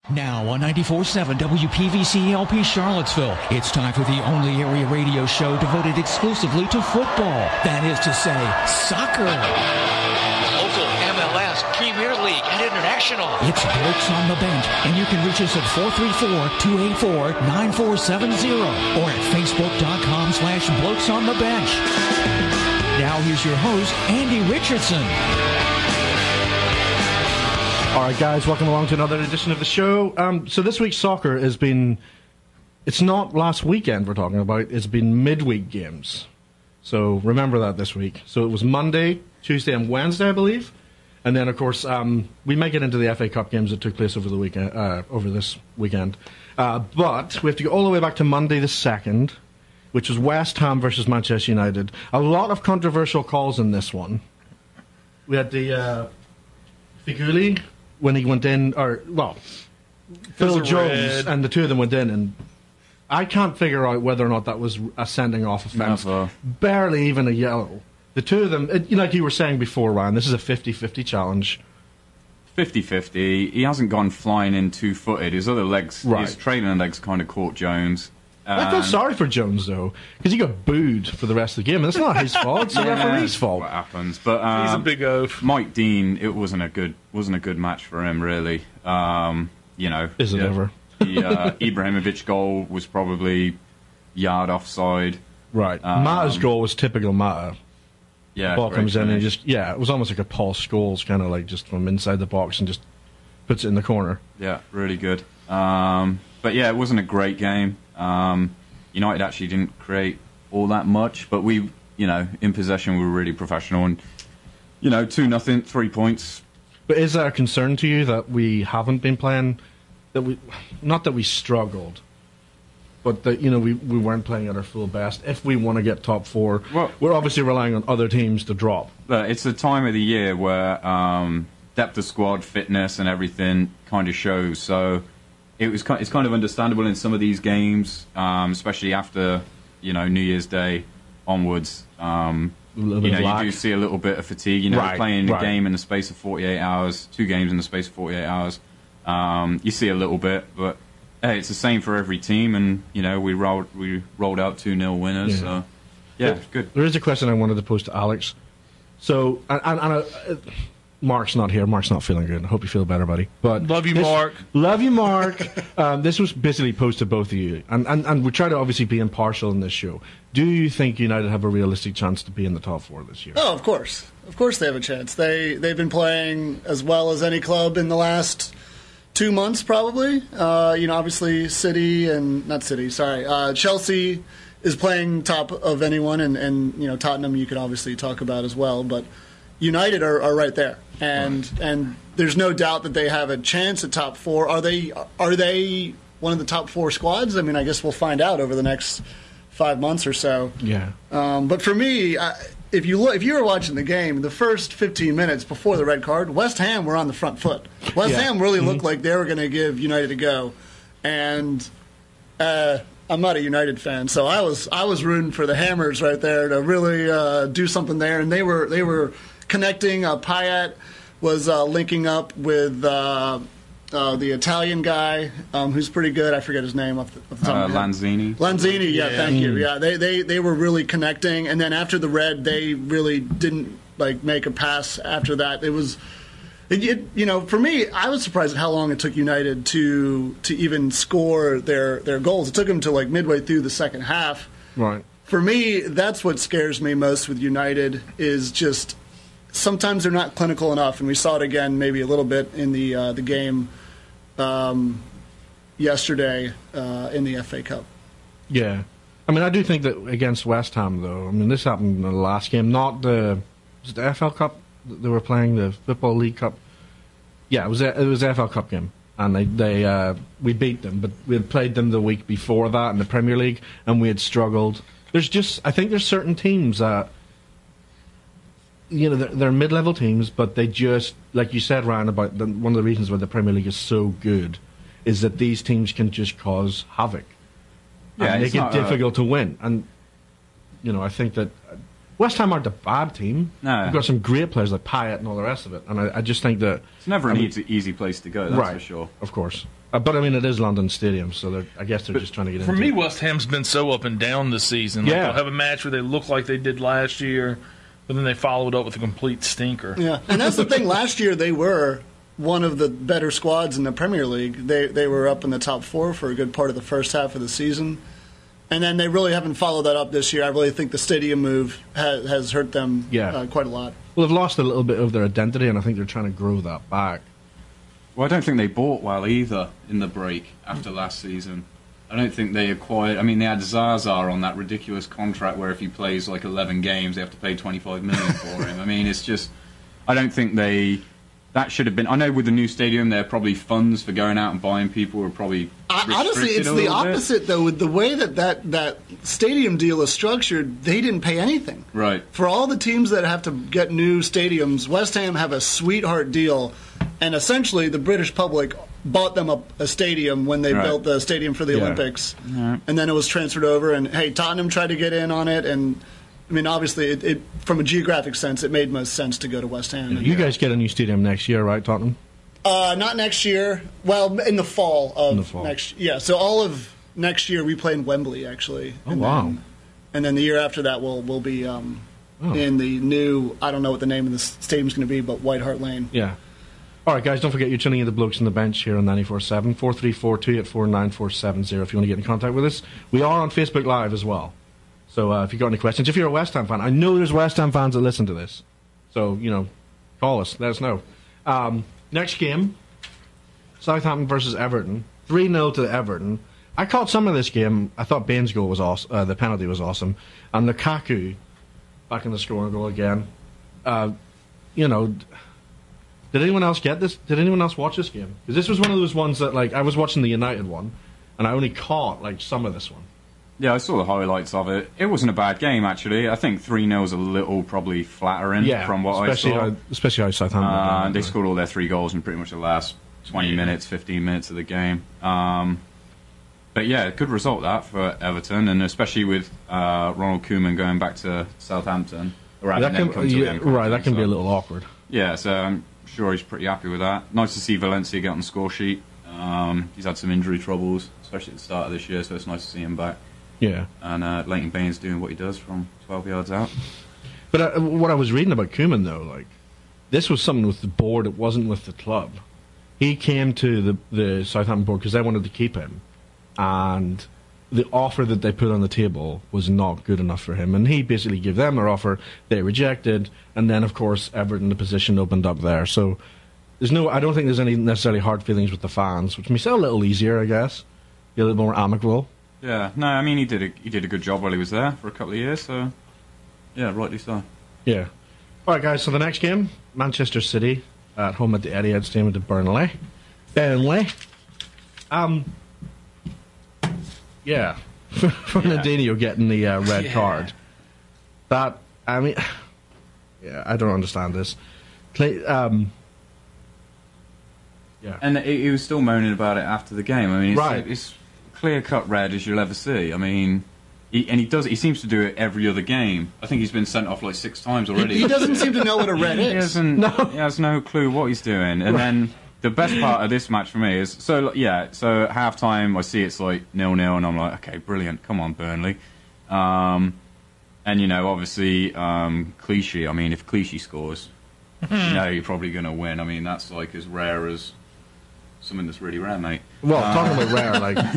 Now on 94.7 WPVC LP Charlottesville, it's time for the only area radio show devoted exclusively to football. That is to say, soccer. Local MLS, Premier League, and International. It's Blokes on the Bench, and you can reach us at 434-284-9470 or at facebook.com/Blokes on the Bench. Now here's your host, Andy Richardson. All right, guys, welcome along to another edition of the show. So this week's soccer has been, it's not last weekend we're talking about, it's been midweek games. So remember that this week. So it was Monday, Tuesday, and Wednesday, I believe. And then, of course, we may get into the FA Cup games that took place over the weekend, over this weekend. But we have to go all the way back to Monday the 2nd, which was West Ham versus Manchester United. A lot of controversial calls in this one. We had the Figuli, when he went in, Phil Jones, and the two of them went in, and I can't figure out whether or not that was a sending off offence. Barely even a yellow. The two of them, like you were saying before, Ryan, this is a 50-50 challenge. 50-50. He hasn't gone flying in two-footed. His other legs, his trailing legs kind of caught Jones. I feel sorry for Jones, though, because he got booed for the rest of the game. And it's not his fault; it's the referee's fault. What happens? But he's a big oaf. Mike Dean, it wasn't a good match for him, really. Is it ever? The Ibrahimovic goal was probably yard offside. Right. Mata's goal was typical Mata. Yeah, ball comes in and it was almost like a Paul Scholes kind of like just from inside the box and just puts it in the corner. Yeah, really good. But yeah, it wasn't a great game. United actually didn't create all that much, but we, in possession, we were really professional and, 2-0, 3 points. But is that a concern to you that we haven't been playing, not that we struggled, but that, we weren't playing at our full best? If we want to get top four, we're obviously relying on other teams to drop. It's the time of the year where depth of squad, fitness and everything kind of shows, so it's kind of understandable in some of these games, especially after New Year's Day onwards. You do see a little bit of fatigue. Playing a game in the space of 48 hours, 2 games in the space of 48 hours. You see a little bit, but hey, it's the same for every team, and we rolled out 2-0 winners. So it's good. There is a question I wanted to pose to Alex. So Mark's not here. Mark's not feeling good. I hope you feel better, buddy. But love you, Mark. Love you, Mark. This was basically posed to both of you, and we try to obviously be impartial in this show. Do you think United have a realistic chance to be in the top 4 this year? Oh, of course. Of course they have a chance. They've been playing as well as any club in the last 2 months, probably. Obviously Chelsea is playing top of anyone, and Tottenham you could obviously talk about as well, but United are right there, and there's no doubt that they have a chance at top 4. Are they one of the top 4 squads? I mean, I guess we'll find out over the next 5 months or so. Yeah. But for me, if you were watching the game, the first 15 minutes before the red card, West Ham were on the front foot. West Ham really looked like they were going to give United a go, and I'm not a United fan, so I was rooting for the Hammers right there to really do something there, and they were connecting. Payet was linking up with the Italian guy who's pretty good. I forget his name off the top of my head. Lanzini. Lanzini, thank you. Yeah, they were really connecting, and then after the red, they really didn't make a pass after that. It was, for me, I was surprised at how long it took United to even score their goals. It took them to midway through the second half. Right. For me, that's what scares me most with United is just sometimes they're not clinical enough, and we saw it again maybe a little bit in the game yesterday in the FA Cup. Yeah. I mean, I do think that against West Ham, though, I mean, this happened in the last game, not was it the FL Cup that they were playing, the Football League Cup? Yeah, it was the FL Cup game, and we beat them, but we had played them the week before that in the Premier League, and we had struggled. I think there's certain teams that, they're mid-level teams, but they just, like you said, Ryan, about one of the reasons why the Premier League is so good is that these teams can just cause havoc. Yeah, and make it difficult to win. And, I think that West Ham aren't a bad team. No. We've got some great players like Payet and all the rest of it. And I just think that... It's never an easy place to go, that's for sure. Of course. But I mean, it is London Stadium, so I guess they're just trying to get into it. For me, West Ham's been so up and down this season. Like, they'll have a match where they look like they did last year, but then they followed up with a complete stinker. Yeah, and that's the thing. Last year they were one of the better squads in the Premier League. They were up in the top 4 for a good part of the first half of the season. And then they really haven't followed that up this year. I really think the stadium move has hurt them quite a lot. Well, they've lost a little bit of their identity, and I think they're trying to grow that back. Well, I don't think they bought well either in the break after last season. I don't think they acquired... I mean, they had Zaza on that ridiculous contract where if he plays like 11 games, they have to pay $25 million for him. I mean, it's just... I don't think they... That should have been... I know with the new stadium, there are probably funds for going out and buying people were probably honestly, it's the opposite, though. With the way that stadium deal is structured, they didn't pay anything. Right. For all the teams that have to get new stadiums, West Ham have a sweetheart deal, and essentially the British public bought them a stadium when they built the stadium for the Olympics, and then it was transferred over, and, hey, Tottenham tried to get in on it, and... I mean, obviously, it from a geographic sense, it made most sense to go to West Ham. You guys get a new stadium next year, right, Tottenham? Not next year. Well, in the fall of next. Yeah, so all of next year we play in Wembley, actually. Oh, wow! And then the year after that, we'll be in the new. I don't know what the name of the stadium's going to be, but White Hart Lane. Yeah. All right, guys, don't forget you're tuning in the Blokes on the Bench here on 94.7, 434-284-9470 if you want to get in contact with us. We are on Facebook Live as well. So if you've got any questions, if you're a West Ham fan, I know there's West Ham fans that listen to this. So, call us, let us know. Next game, Southampton versus Everton. 3-0 to Everton. I caught some of this game. I thought Bain's goal was awesome. The penalty was awesome. And Lukaku back in the scoring goal again. Did anyone else get this? Did anyone else watch this game? Because this was one of those ones that, I was watching the United one, and I only caught, some of this one. Yeah, I saw the highlights of it. It wasn't a bad game, actually. I think 3-0 is a little probably flattering from what I saw. Especially how Southampton they scored all their 3 goals in pretty much the last 20 minutes, 15 minutes of the game. But yeah, good result that for Everton, and especially with Ronald Koeman going back to Southampton. That can be a little awkward. Yeah, so I'm sure he's pretty happy with that. Nice to see Valencia get on the score sheet. He's had some injury troubles, especially at the start of this year, so it's nice to see him back. Yeah. And Leighton Baines doing what he does from 12 yards out. But what I was reading about Koeman, though, this was something with the board, it wasn't with the club. He came to the Southampton board because they wanted to keep him. And the offer that they put on the table was not good enough for him. And he basically gave them their offer, they rejected, and then, of course, Everton, the position opened up there. So I don't think there's any necessarily hard feelings with the fans, which makes it a little easier, I guess. Be a little more amicable. Yeah, no, I mean he did a good job while he was there for a couple of years, so yeah, rightly so. Yeah. All right, guys. So the next game, Manchester City at home at the Etihad Stadium to Burnley. Yeah, Fernandinho getting the red card. I don't understand this. Yeah. And he was still moaning about it after the game. I mean, it's clear-cut red as you'll ever see. I mean, he seems to do it every other game. I think he's been sent off 6 times already. He doesn't seem to know what a red is. He has no clue what he's doing. And then the best part of this match for me is, so at half-time I see it's 0-0 and I'm like, okay, brilliant, come on, Burnley. And, obviously, Clichy, I mean, if Clichy scores, you're probably going to win. I mean, that's as rare as something that's really rare, mate. Well, talking about rare,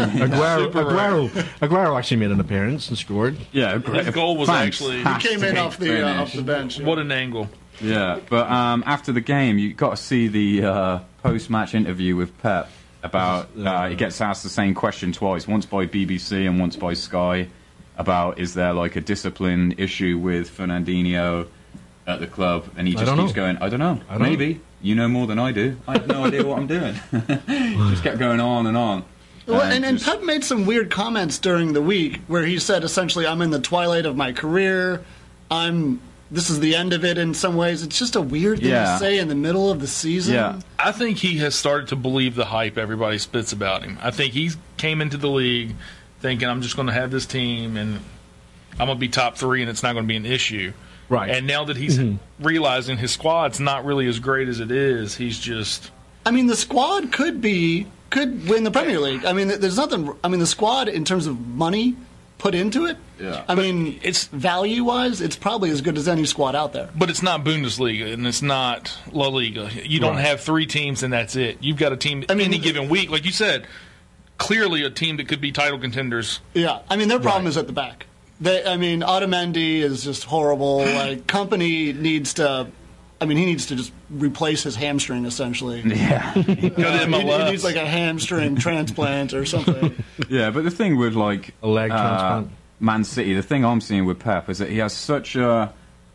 Aguero actually made an appearance and scored. Yeah, his goal was actually he came in off the bench. What an angle! Yeah, but after the game, you got to see the post-match interview with Pep about. He gets asked the same question twice, once by BBC and once by Sky, about is there a discipline issue with Fernandinho at the club, and he just keeps going, I don't know, maybe. You know more than I do. I have no idea what I'm doing. Just kept going on and on. Well, and Pep made some weird comments during the week where he said essentially, I'm in the twilight of my career. This is the end of it in some ways. It's just a weird thing to say in the middle of the season. Yeah. I think he has started to believe the hype everybody spits about him. I think he came into the league thinking, I'm just going to have this team and I'm going to be top 3 and it's not going to be an issue. Right. And now that he's realizing his squad's not really as great as it is, he's just... I mean, the squad could be could win the Premier League. I mean, there's nothing. I mean, the squad in terms of money put into it. Yeah. I mean, it's value-wise, it's probably as good as any squad out there. But it's not Bundesliga and it's not La Liga. You don't have 3 teams and that's it. You've got a team any given week, like you said. Clearly, a team that could be title contenders. Yeah, I mean, their problem is at the back. Otamendi is just horrible. Like, Kompany needs to. I mean, he needs to just replace his hamstring, essentially. Yeah. Go to MLS. He needs like a hamstring transplant or something. Yeah, but the thing with like a leg transplant, Man City, the thing I'm seeing with Pep is that he has such a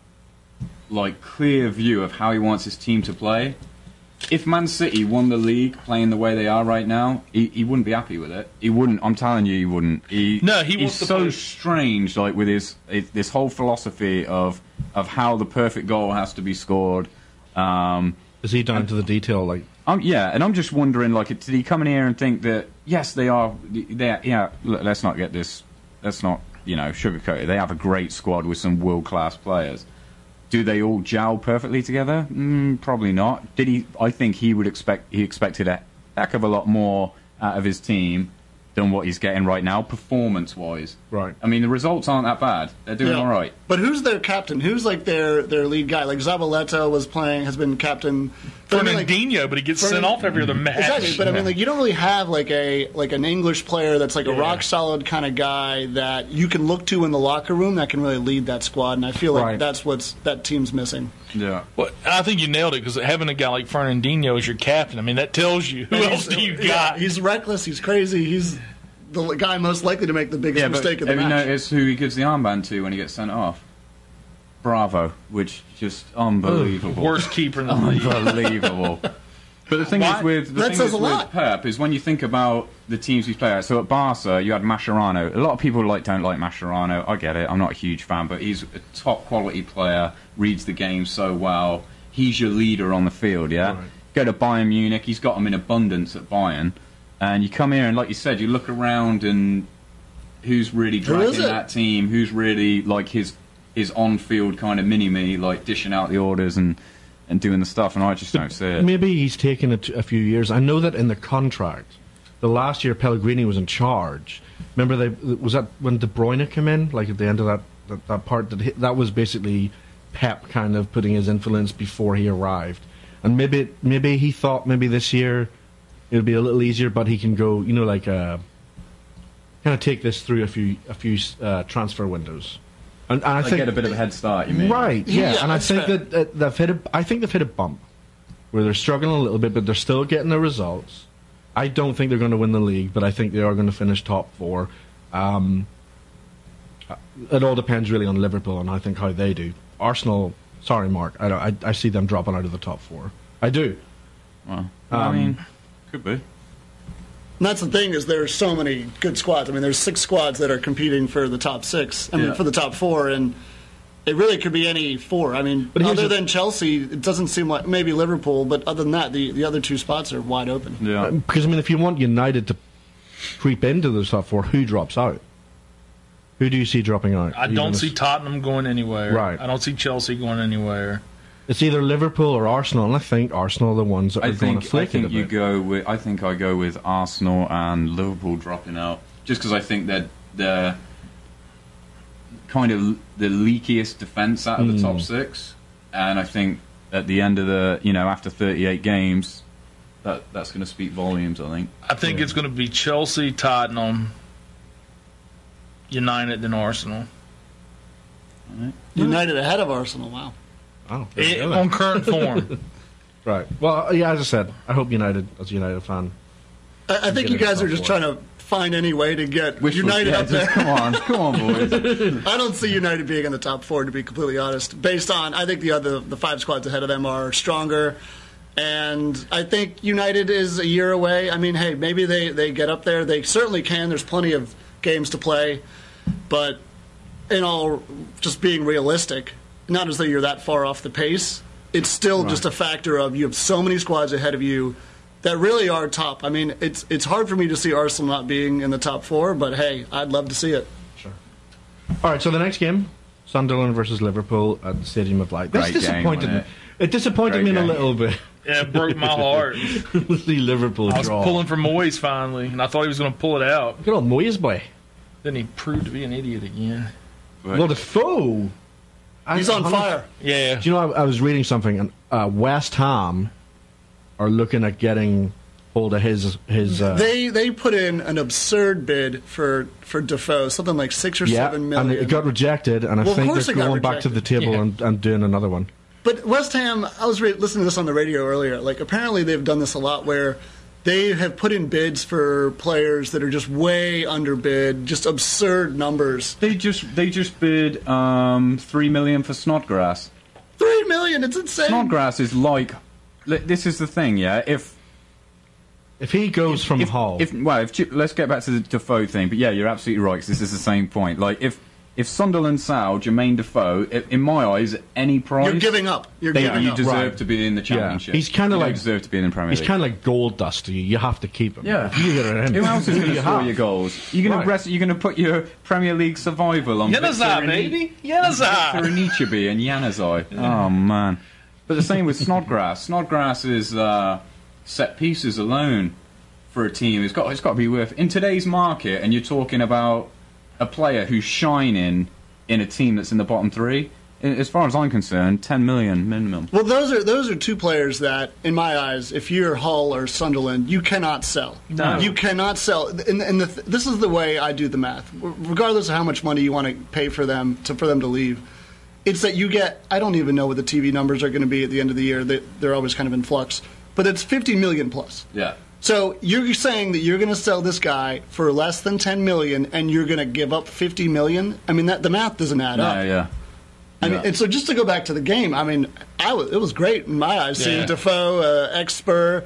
clear view of how he wants his team to play. If Man City won the league playing the way they are right now, he wouldn't be happy with it. He wouldn't. I'm telling you, he wouldn't. He's so strange, like with this whole philosophy of how the perfect goal has to be scored. Is he down to the detail? Like, yeah, and I'm just wondering, like, did he come in here and think that yes, they are? Yeah, let's not get this. Let's not sugarcoat it. They have a great squad with some world-class players. Do they all gel perfectly together? Probably not. Did he? I think he expected a heck of a lot more out of his team than what he's getting right now, performance-wise. Right. I mean, the results aren't that bad. They're doing all right. But who's their captain? Who's like their lead guy? Like Zabaleta has been captain. Fernandinho, but he gets sent off every other match. Exactly, but I mean, you don't really have like an English player that's like a rock solid kind of guy that you can look to in the locker room that can really lead that squad. And I feel like that's what that team's missing. Yeah. Well, I think you nailed it because having a guy like Fernandinho as your captain, I mean, that tells you who else do you got. He's reckless. He's crazy. He's the guy most likely to make the biggest mistake of the match. Have you noticed who he gives the armband to when he gets sent off? Bravo, which just unbelievable. Worst keeper in the league. Unbelievable. But the thing is with Pep is when you think about the teams he's played at. So at Barca, you had Mascherano. A lot of people don't like Mascherano. I get it. I'm not a huge fan, but he's a top quality player. Reads the game so well. He's your leader on the field. Yeah. Right. Go to Bayern Munich. He's got them in abundance at Bayern. And you come here and, like you said, you look around and who's really dragging that team? Who's really like his on-field kind of mini-me, like dishing out the orders and doing the stuff, and I just don't see it. Maybe he's taken it a few years. I know that in the contract, the last year Pellegrini was in charge. Remember, was that when De Bruyne came in, like at the end of that part, that was basically Pep kind of putting his influence before he arrived. And maybe he thought maybe this year it'll be a little easier, but he can go, kind of take this through a few transfer windows. And I think get a bit of a head start. You mean? Right? Yeah, and I think that they've hit a bump where they're struggling a little bit, but they're still getting the results. I don't think they're going to win the league, but I think they are going to finish top 4. It all depends really on Liverpool, and I think how they do. Arsenal, sorry, Mark, I see them dropping out of the top 4. I do. Well, I mean, could be. And that's the thing, is there's so many good squads. I mean, there's 6 squads that are competing for the top 6. I mean, for the top 4, and it really could be any 4. I mean, other than Chelsea, it doesn't seem like maybe Liverpool, but other than that, the other 2 spots are wide open. Yeah. Because I mean, if you want United to creep into the top 4, who drops out? Who do you see dropping out? I don't see Tottenham going anywhere. Right. I don't see Chelsea going anywhere. It's either Liverpool or Arsenal, and I think Arsenal are the ones that are going to flake it a bit. I think I go with Arsenal and Liverpool dropping out, just because I think that they're kind of the leakiest defence out of the top 6, and I think at the end of the after 38 games, that's going to speak volumes. I think it's going to be Chelsea, Tottenham, United, then Arsenal. Right. United ahead of Arsenal. Wow. Oh, on current form. Right. Well, yeah, as I said, I hope United, as a United fan. I think you guys are just trying to find any way to get United up there. Come on, boys. I don't see United being in the top 4, to be completely honest. Based on, I think the 5 squads ahead of them are stronger. And I think United is a year away. I mean, hey, maybe they get up there. They certainly can. There's plenty of games to play. But in all, just being realistic, not as though you're that far off the pace. It's still just a factor of you have so many squads ahead of you that really are top. I mean, it's hard for me to see Arsenal not being in the top 4, but hey, I'd love to see it. Sure. All right, so the next game, Sunderland versus Liverpool at the Stadium of Light. This disappointed me. It disappointed me a little bit. Yeah, it broke my heart. The Liverpool I was draw. pulling for Moyes finally, and I thought he was going to pull it out. Good old Moyes boy. Then he proved to be an idiot again. Well, the foe. He's on fire. Yeah. Do you know, I was reading something, and West Ham are looking at getting hold of his They put in an absurd bid for Defoe, something like 6 or 7 million. and it got rejected, and I Well, of think course they're it got going back to the rejected. table and doing another one. But West Ham, I was listening to this on the radio earlier. Like, apparently they've done this a lot where they have put in bids for players that are just way underbid, just absurd numbers. They just bid $3 million for Snodgrass. $3 million, it's insane. Snodgrass is like, this is the thing, yeah. If he goes from Hull, let's get back to the Defoe thing. But yeah, you're absolutely right. 'Cause this is the same point. Like if Sunderland sell Jermaine Defoe, in my eyes, at any price, You're giving up. you Giving up. deserve Right. to be in the Championship. He's kind of You like deserve to be in the Premier League. He's kind of like gold dust to you. You have to keep him. Yeah. If you get it in, Who else is going to you score have. your goals? You're going Right. to put your Premier League survival on Januzaj, baby. Januzaj. Victor Anichebe and Januzaj. Oh man! But the same with Snodgrass. Snodgrass is set pieces alone for a team. It's got to be worth in today's market. And you're talking about a player who's shining in a team that's in the bottom three. As far as I'm concerned, 10 million minimum. Well, those are two players that, in my eyes, if you're Hull or Sunderland, you cannot sell. No. You cannot sell. And this is the way I do the math. Regardless of how much money you want to pay for them to leave, it's that you get. I don't even know what the TV numbers are going to be at the end of the year. They're always kind of in flux, but it's 50 million plus. Yeah. So you're saying that you're going to sell this guy for less than 10 million, and you're going to give up 50 million? I mean, the math doesn't add up. Yeah. I mean, and so just to go back to the game, I mean, it was great in my eyes. Seeing Yeah. Defoe, ex-Spur,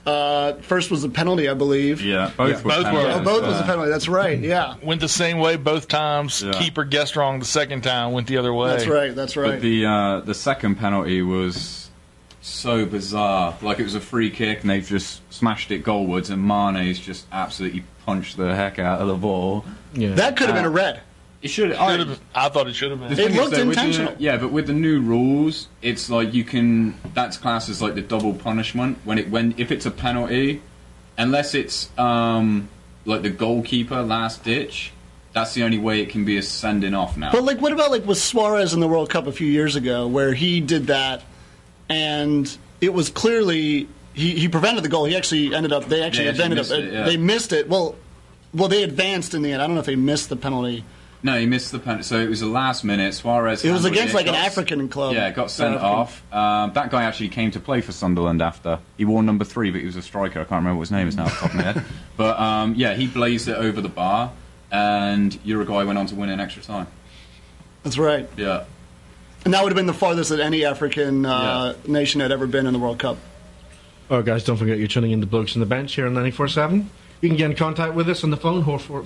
first was a penalty, I believe. Yeah. Both were. both penalties. were. Oh, both was a penalty. That's right. Yeah, Went the same way both times. Yeah. Keeper guessed wrong the second time. Went the other way. that's right. That's right. But the second penalty was so bizarre. Like it was a free kick and they've just smashed it goalwards and Mane's just absolutely punched the heck out of the ball. Yeah. That could have been a red. It should. I thought it should have been. It looked intentional. But with the new rules, it's like that's classed as like the double punishment if it's a penalty, unless it's like the goalkeeper last ditch. That's the only way it can be a sending off now. But what about with Suarez in the World Cup a few years ago, where he did that, and it was clearly he prevented the goal. He actually ended up. They missed it. Well, they advanced in the end. I don't know if they missed the penalty. No, he missed the penalty. So it was the last minute. Suarez. It was handled against an got- African club. Yeah, got sent off. That guy actually came to play for Sunderland after. He wore number 3, but he was a striker. I can't remember what his name is now off the top of my head. But he blazed it over the bar, and Uruguay went on to win in extra time. That's right. Yeah. And that would have been the farthest that any African nation had ever been in the World Cup. All right, guys, don't forget you're tuning in to Blokes on the Bench here on 94.7. You can get in contact with us on the phone,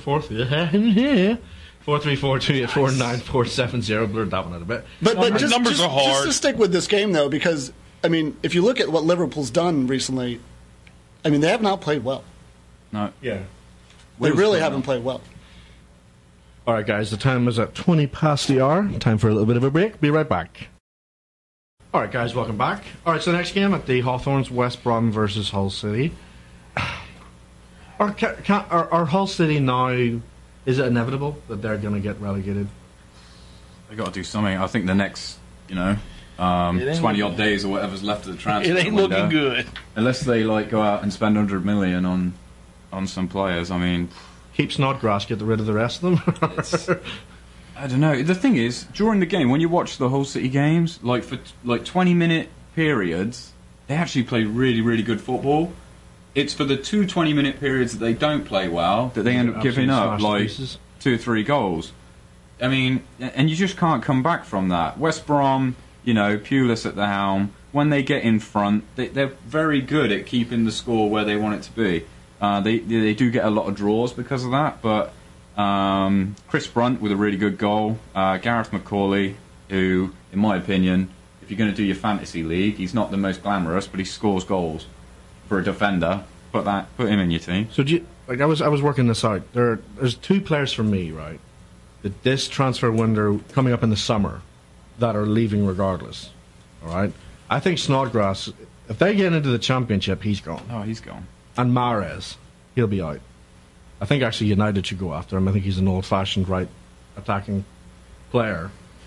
434-284-9470. Blurred that one out a bit. But just, numbers just, are hard. just to stick with this game, though, because, I mean, if you look at what Liverpool's done recently, I mean, they have not played well. No. Yeah. They really haven't played well. All right, guys, the time is at 20 past the hour. Time for a little bit of a break. Be right back. All right, guys, welcome back. All right, so the next game at the Hawthorns, West Brom versus Hull City. Are Hull City now, is it inevitable that they're going to get relegated? They got to do something. I think the next, 20-odd days or whatever's left of the transfer It ain't window, looking good. unless they go out and spend 100 million on some players. I mean, Keep Snodgrass, get rid of the rest of them? I don't know. The thing is, during the game, when you watch the Hull City games, for 20-minute periods, they actually play really, really good football. It's for the 2 20-minute periods that they don't play well that they end up giving up 2 or 3 goals. I mean, and you just can't come back from that. West Brom, Pulis at the helm, when they get in front, they're very good at keeping the score where they want it to be. They do get a lot of draws because of that, but Chris Brunt with a really good goal. Gareth McCauley, who, in my opinion, if you're going to do your fantasy league, he's not the most glamorous, but he scores goals. For a defender, put him in your team. So I was working this out. There's 2 players for me, right? That this transfer window coming up in the summer that are leaving regardless. All right. I think Snodgrass If they get into the championship, he's gone. Oh, he's gone. And Mahrez, he'll be out. I think actually United should go after him. I think he's an old-fashioned right attacking player.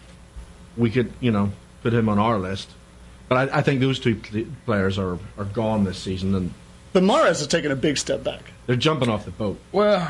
We could, put him on our list. But I think those two players are gone this season, and But Mahrez has taken a big step back. they're jumping off the boat. Well,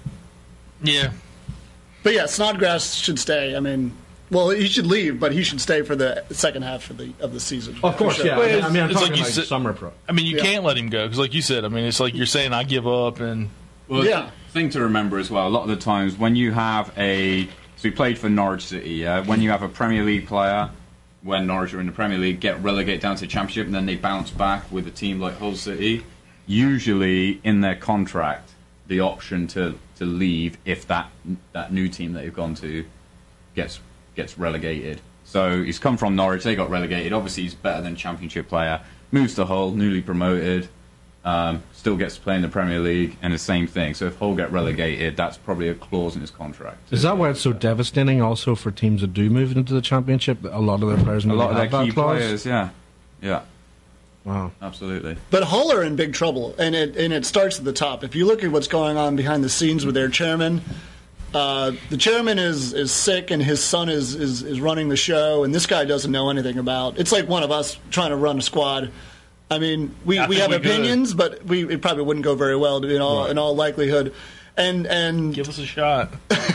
yeah. But yeah, Snodgrass should stay. I mean, well, he should leave, but he should stay for the second half of the season. Of course, For sure. yeah. Well, I'm it's talking like you like said- summer pro. I mean, you Yeah. can't let him go because, like you said, I mean, it's like you're saying I give up, and Well, Yeah. thing to remember as well, a lot of the times when you have so he played for Norwich City, yeah? When you have a Premier League player, when Norwich are in the Premier League, get relegated down to the Championship and then they bounce back with a team like Hull City, usually in their contract, the option to leave if that new team that you've gone to gets relegated. So he's come from Norwich, they got relegated, obviously he's better than Championship player, moves to Hull, newly promoted, still gets to play in the Premier League, and the same thing. So if Hull get relegated, that's probably a clause in his contract. Is that why it's so devastating also for teams that do move into the championship? A lot of their players A maybe lot of their have that key clause? players, yeah, Wow. absolutely. But Hull are in big trouble, and it starts at the top. If you look at what's going on behind the scenes with their chairman, the chairman is sick, and his son is running the show, and this guy doesn't know anything about. It's like one of us trying to run a squad. I mean, we I think have we could. opinions, but it probably wouldn't go very well in all likelihood. And give us a shot.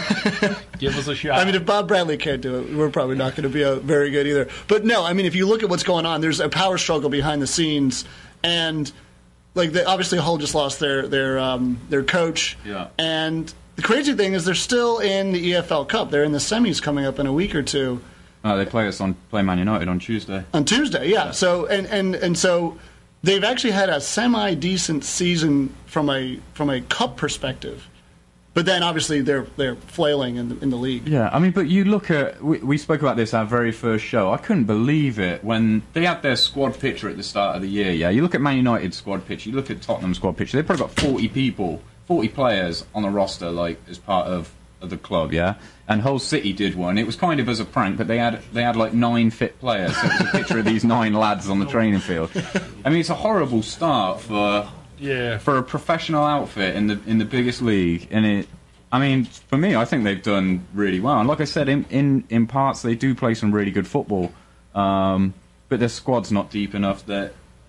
Give us a shot. I mean, if Bob Bradley can't do it, we're probably not going to be very good either. But no, I mean, if you look at what's going on, there's a power struggle behind the scenes, and obviously Hull just lost their coach. Yeah. And the crazy thing is, they're still in the EFL Cup. They're in the semis coming up in a week or two. They play Man United on Tuesday. On Tuesday, yeah. So and so they've actually had a semi-decent season from a cup perspective, but then obviously they're flailing in the league. Yeah, I mean, but you look at we spoke about this our very first show. I couldn't believe it when they had their squad picture at the start of the year. Yeah, you look at Man United's squad picture, you look at Tottenham's squad picture. They've probably got 40 players on the roster, like as part of the club. Yeah. And Hull City did one. It was kind of as a prank, but they had like 9 fit players. So it was a picture of these 9 lads on the training field. I mean, it's a horrible start for a professional outfit in the biggest league. And for me, I think they've done really well. And like I said, in parts they do play some really good football, but their squad's not deep enough that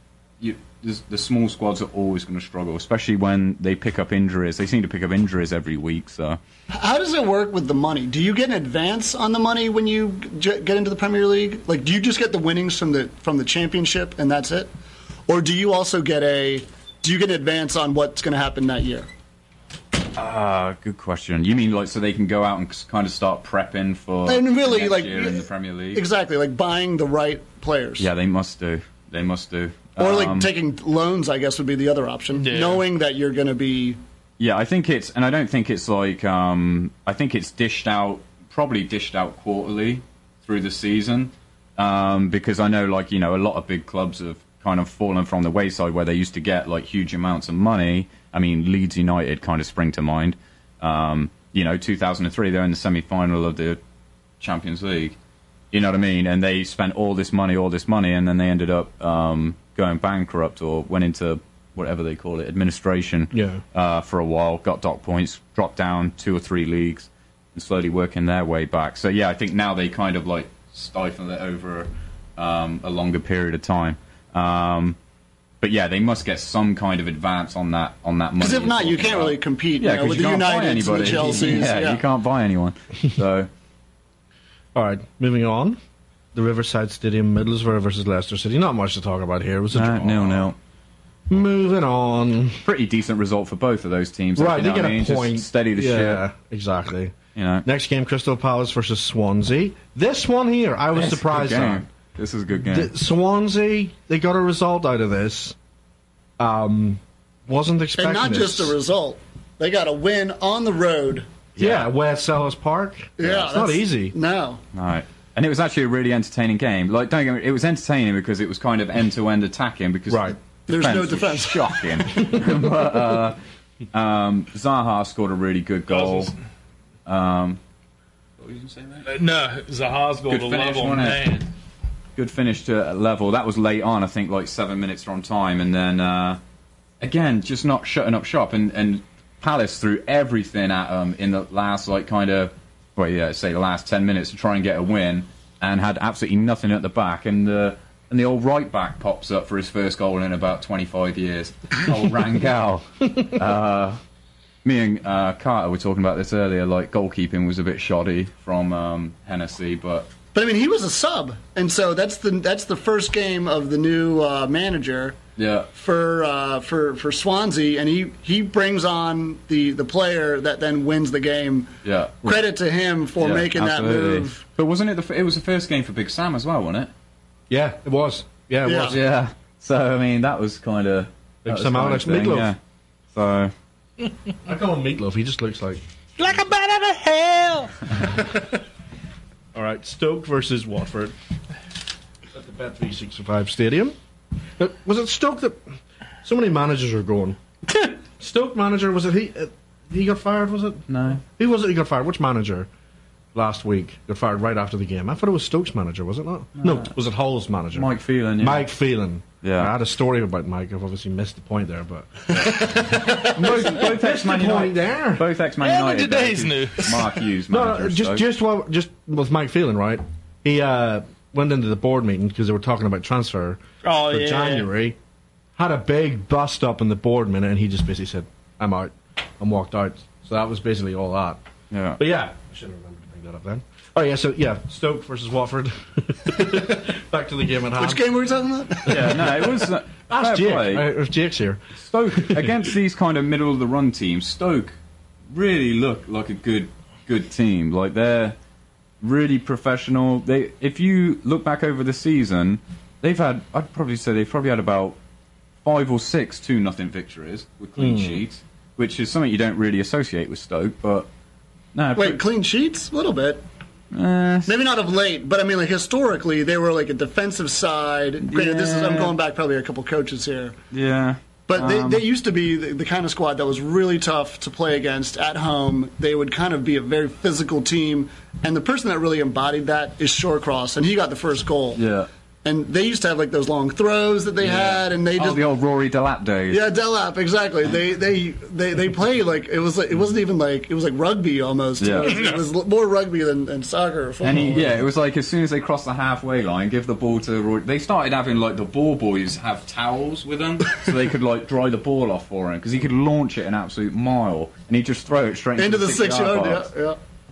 the small squads are always going to struggle, especially when they pick up injuries. They seem to pick up injuries every week. So, how does it work with the money? Do you get an advance on the money when you get into the Premier League? Like, do you just get the winnings from the championship and that's it, or do you also get an advance on what's going to happen that year? Good question. You mean so they can go out and kind of start prepping for And really, next like year in the Premier League? Exactly, like buying the right players. Yeah, they must do. Or like taking loans, I guess, would be the other option. Yeah. Knowing that you're going to be. Yeah, I think it's, and I don't think it's like, I think it's probably dished out quarterly through the season, because I know, like, a lot of big clubs have kind of fallen from the wayside where they used to get like huge amounts of money. I mean, Leeds United kind of spring to mind. 2003, they're in the semi-final of the Champions League. You know what I mean? And they spent all this money, and then they ended up going bankrupt or went into whatever they call it, administration, for a while, got dock points, dropped down 2 or 3 leagues, and slowly working their way back. So, yeah, I think now they kind of, like, stifle it over a longer period of time. But, yeah, they must get some kind of advance on that money. Because if not, you can't really compete with the Uniteds and the Chelseas. Yeah, you can't buy anyone. So... All right, moving on. The Riverside Stadium, Middlesbrough versus Leicester City. Not much to talk about here. It was a draw. 0-0. Moving on. Pretty decent result for both of those teams. Right, they get a point. Just steady the ship. Yeah, exactly. You know. Next game, Crystal Palace versus Swansea. This one here, I was surprised at. This is a good game. Swansea, they got a result out of this. Wasn't expecting And not this. just a result. They got a win on the road. Yeah, West Selhurst Park. Yeah, it's not easy. No. Right. And it was actually a really entertaining game. Like, don't get me, it was entertaining because it was kind of end-to-end attacking. Because there's no was defense. Shocking. But Zaha scored a really good goal. What were you saying, mate? No, Zaha's goal Good to finish, level, wasn't it? man. good finish to level. That was late on, I think, like 7 minutes from time, and then again, just not shutting up shop. And Palace threw everything at them in the last, like, kind of, well, yeah, say the last 10 minutes to try and get a win, and had absolutely nothing at the back. And the old right back pops up for his first goal in about 25 years. Old Rangel. Me and Carter were talking about this earlier. Like, goalkeeping was a bit shoddy from Hennessy, but I mean, he was a sub, and so that's the first game of the new manager. Yeah. For Swansea, and he brings on the player that then wins the game. Yeah. Credit to him for making absolutely. that move. But wasn't it it was the first game for Big Sam as well, wasn't it? Yeah, it was. Yeah, it was. Yeah. So I mean, that was kind of Big Sam Alex Meatloaf. Yeah. So I call him Meatloaf. He just looks like a bat out of hell. All right, Stoke versus Watford at the Bet365 Stadium. Was it Stoke that... So many managers are going. Stoke manager, was it he got fired, was it? No. Who was it he got fired? Which manager last week got fired right after the game? I thought it was Stoke's manager, was it not? No, was it Hull's manager? Mike Phelan, yeah. Mike Phelan. Yeah. I had a story about Mike. I've obviously missed the point there, but... both ex-Man United. There. Both ex-Man Yeah, United. today's news. Mark Hughes No, manager. just with Mike Phelan, right? He went into the board meeting because they were talking about transfer for January. Had a big bust up in the board minute, and he just basically said, "I'm out," and walked out. So that was basically all that. Yeah. But yeah, I should have remembered to bring that up then. Oh yeah, so yeah, Stoke versus Watford. Back to the game at hand. Which game were we talking about? Yeah, no, it was. Ask Jake. play. If Jake's here. Stoke against these kind of middle of the run teams. Stoke really look like a good team. Like, they're really professional. If you look back over the season, they've had, I'd probably say they've probably had about 5 or 6 2-0 victories with clean sheets, which is something you don't really associate with Stoke. But no, Wait, clean sheets? A little bit. Maybe not of late, but I mean, like, historically, they were like a defensive side. Granted, I'm going back probably a couple coaches here. Yeah. But they used to be the kind of squad that was really tough to play against at home. They would kind of be a very physical team. And the person that really embodied that is Shawcross, and he got the first goal. Yeah. And they used to have like those long throws that they had, and they just the old Rory Delap days. Yeah, Delap, exactly. They play like it wasn't even like, it was like rugby almost. Yeah. It was more rugby than soccer or football. And it was like as soon as they crossed the halfway line, give the ball to Rory. They started having like the ball boys have towels with them, so they could like dry the ball off for him, because he could launch it an absolute mile, and he'd just throw it straight into the 6-yard box. Yeah.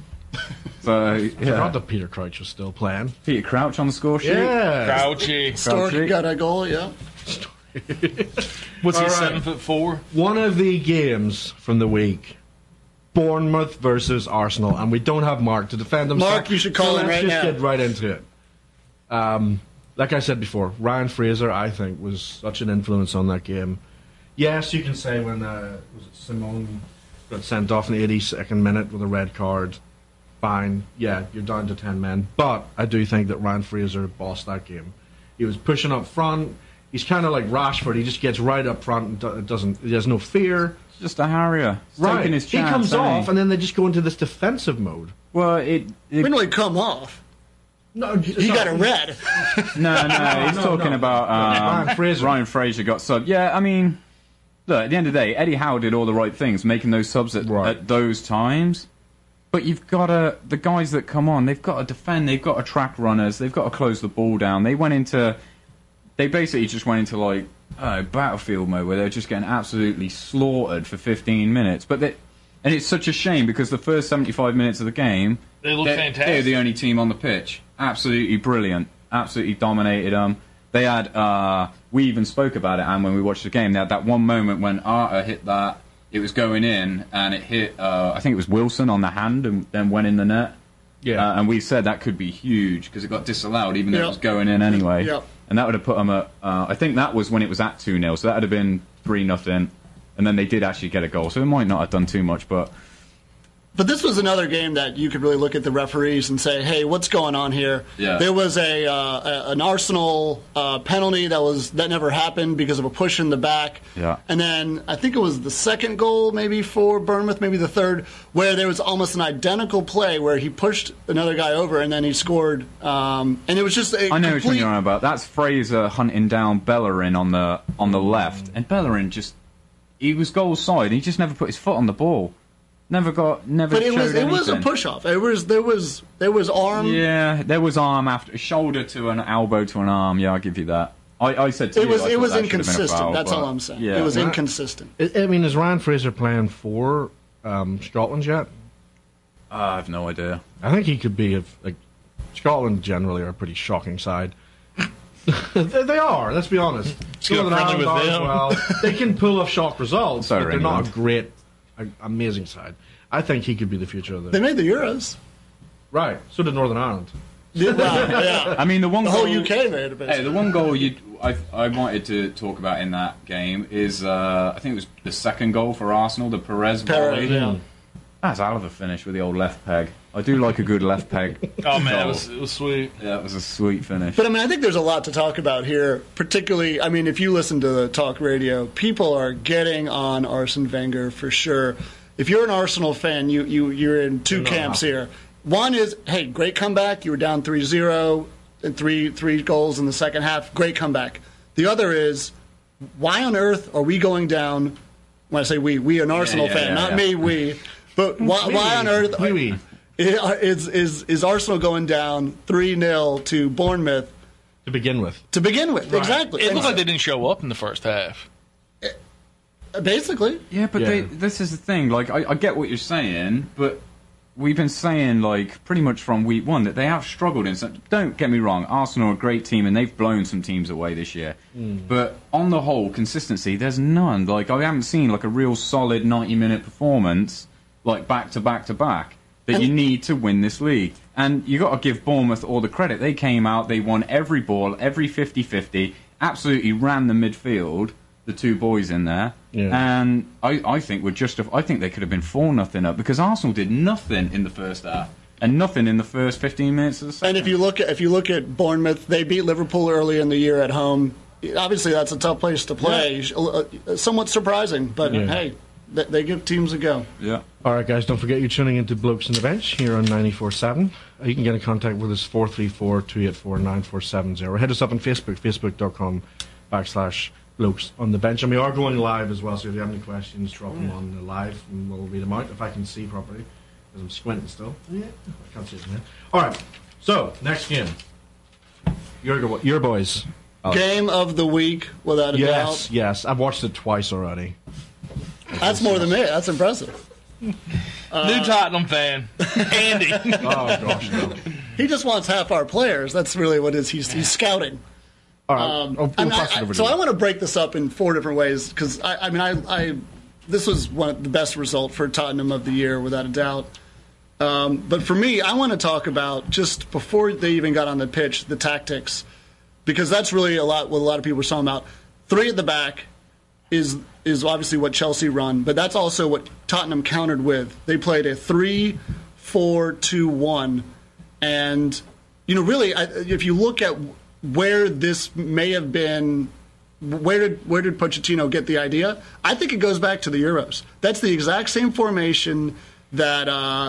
So I forgot that Peter Crouch was still playing. Peter Crouch on the score sheet. Yeah. Crouchy. Stork got a goal, yeah. What's he, All right. 7'4"? One of the games from the week, Bournemouth versus Arsenal, and we don't have Mark to defend himself. Mark, you should call in right Let's now. just get right into it. Like I said before, Ryan Fraser, I think, was such an influence on that game. Yes, you can say when was it Simone got sent off in the 82nd minute with a red card. Fine, yeah, you're down to 10 men. But I do think that Ryan Fraser bossed that game. He was pushing up front. He's kind of like Rashford. He just gets right up front and he has no fear. It's just a harrier. He's taking his chance, he comes ain't off, and then they just go into this defensive mode. Well, When did he come off? No, He got a red. No, he's talking about Ryan Fraser got subbed. Yeah, I mean, look, at the end of the day, Eddie Howe did all the right things, making those subs at those times. But you've got to, the guys that come on, they've got to defend, they've got to track runners, they've got to close the ball down. They basically just went into like battlefield mode where they're just getting absolutely slaughtered for 15 minutes. And it's such a shame because the first 75 minutes of the game, They look fantastic. They're the only team on the pitch. Absolutely brilliant. Absolutely dominated them. They had, we even spoke about it, and when we watched the game, they had that one moment when Arta hit that. It was going in, and it hit, I think it was Wilson on the hand, and then went in the net. Yeah. And we said that could be huge, because it got disallowed, even though it was going in anyway. Yep. And that would have put them at, I think that was when it was at 2-0, so that would have been 3-0. And then they did actually get a goal, so it might not have done too much, but But this was another game that you could really look at the referees and say, "Hey, what's going on here?" Yeah. There was an Arsenal penalty that never happened because of a push in the back. Yeah. And then I think it was the second goal, maybe for Bournemouth, maybe the third, where there was almost an identical play where he pushed another guy over and then he scored. And it was just I know what you're on about. That's Fraser hunting down Bellerin on the left, and Bellerin he was goal side. He just never put his foot on the ball. Never. But it was a push off. There was arm. Yeah, there was arm after a shoulder to an elbow to an arm. Yeah, I'll give you that. I said to it you, was that inconsistent. Foul, that's all I'm saying. Yeah. It was inconsistent. I mean, is Ryan Fraser playing for Scotland yet? I have no idea. I think he could be. Scotland generally are a pretty shocking side. They are. Let's be honest. Get friendly with them. Well, they can pull off shock results, So but they're not England. a great, amazing side. I think he could be the future of They the. made the Euros. Right. So did Northern Ireland. Yeah. I mean, the The goal, whole UK made it. Hey, the one goal I wanted to talk about in that game is I think it was the second goal for Arsenal, the Perez volley. Yeah. That's a hell of a finish with the old left peg. I do like a good left peg. Oh man, goal. it was sweet. Yeah, it was a sweet finish. But I mean, I think there's a lot to talk about here. Particularly, I mean, if you listen to the talk radio, people are getting on Arsene Wenger for sure. If you're an Arsenal fan, you're in two camps here. One is, hey, great comeback. You were down 3-0 and three goals in the second half. Great comeback. The other is, why on earth are we going down? When I say we an Arsenal fan, not me, we. But why on earth is Arsenal going down 3-0 to Bournemouth To begin with. Right. Exactly. It looked like they didn't show up in the first half. Basically. Yeah, but this is the thing. Like, I get what you're saying, but we've been saying, like, pretty much from week one that they have struggled in some. Don't get me wrong, Arsenal are a great team and they've blown some teams away this year. But on the whole, consistency, there's none. Like, I haven't seen, like, a real solid 90-minute performance, like, back to back to back, that you need to win this league. And you got to give Bournemouth all the credit. They came out, they won every ball, every 50-50, absolutely ran the midfield, the two boys in there. Yeah. And I think I think they could have been 4-0 up because Arsenal did nothing in the first half and nothing in the first 15 minutes of the second. And if you look at Bournemouth, they beat Liverpool early in the year at home. Obviously, that's a tough place to play. Yeah. Somewhat surprising, but hey, they give teams a go. Yeah. All right, guys, don't forget you're tuning into Blokes on the Bench here on 94.7. You can get in contact with us 434-284-9470. Hit us up on Facebook, facebook.com/Blokes on the Bench. And we are going live as well, so if you have any questions, drop them on the live and we'll read them out if I can see properly, because I'm squinting still. Yeah. I can't see it now. All right, so next game. Your boys. Game of the week, without a doubt. Yes. I've watched it twice already. That's more than me. That's impressive. New Tottenham fan, Andy. Oh, gosh, no. He just wants half our players. That's really what it is. He's scouting. All right. We'll pass it over to So you. I want to break this up in 4 different ways because this was one of the best result for Tottenham of the year, without a doubt. But for me, I want to talk about just before they even got on the pitch, the tactics, because that's really what a lot of people were talking about. 3 at the back is obviously what Chelsea run, but that's also what Tottenham countered with. They played a 3-4-2-1, and really, if you look at where this may have been, where did Pochettino get the idea? I think it goes back to the Euros. That's the exact same formation that